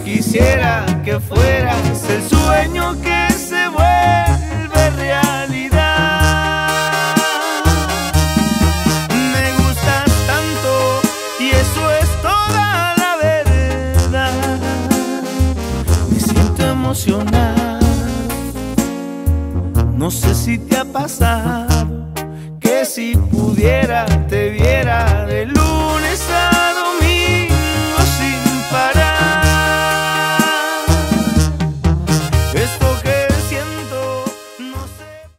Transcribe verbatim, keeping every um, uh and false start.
quisiera que fueras el sueño que se vuelve realidad. Me gustas tanto y eso es toda la verdad. Me siento emocionado. No sé si te ha pasado que si pudiera te viera de luz.